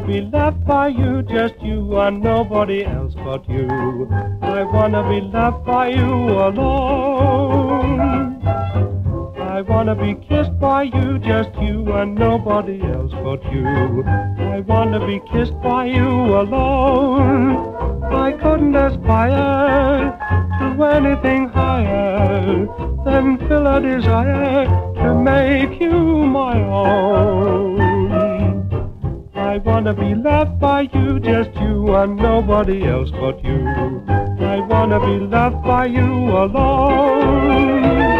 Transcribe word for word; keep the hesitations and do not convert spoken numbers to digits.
be loved by you, just you and nobody else but you. I wanna be loved by you alone. I wanna be kissed by you, just you and nobody else but you. I wanna be kissed by you alone. I couldn't aspire to anything higher than feel a desire to make you my own. I wanna be loved by you, just you and nobody else but you. I wanna be loved by you alone.